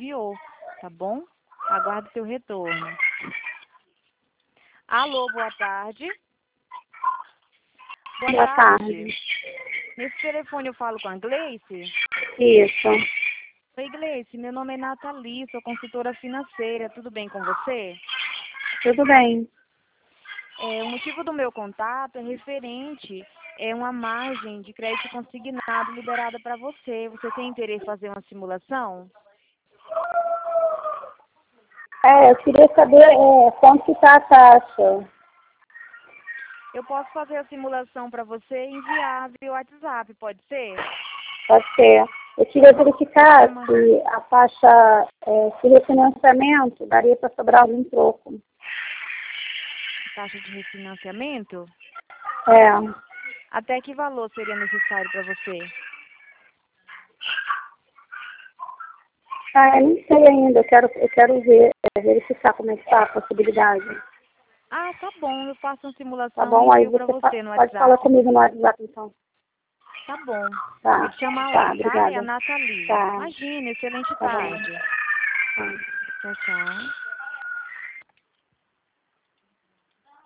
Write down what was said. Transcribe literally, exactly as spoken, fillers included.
enviou, tá bom? Aguardo seu retorno. Alô, boa tarde. Boa, Boa tarde. tarde. Nesse telefone eu falo com a Gleice? Isso. Oi, Gleice, meu nome é Nathalie, sou consultora financeira, tudo bem com você? Tudo bem. É, o motivo do meu contato é referente é uma margem de crédito consignado liberada para você. Você tem interesse em fazer uma simulação? É, eu queria saber é, quanto que está a taxa. Eu posso fazer a simulação para você e enviar via WhatsApp, pode ser? Pode ser. Eu queria verificar se a taxa, é, se refinanciamento daria para sobrar algum troco. Taxa de refinanciamento? É. Até que valor seria necessário para você? Ah, eu não sei ainda. Eu quero, eu quero ver, é, verificar como é que está a possibilidade. Ah, tá bom, eu faço uma Tá simulação e bom? Aí envio para você fa- você no pode falar WhatsApp. comigo no WhatsApp, então. Tá bom. Vou Tá. te chamar Tá, lá, tá? É a obrigada. Nathalie. Tá. Imagina, excelente Tá bom. tarde. Tá. Tchau, tchau.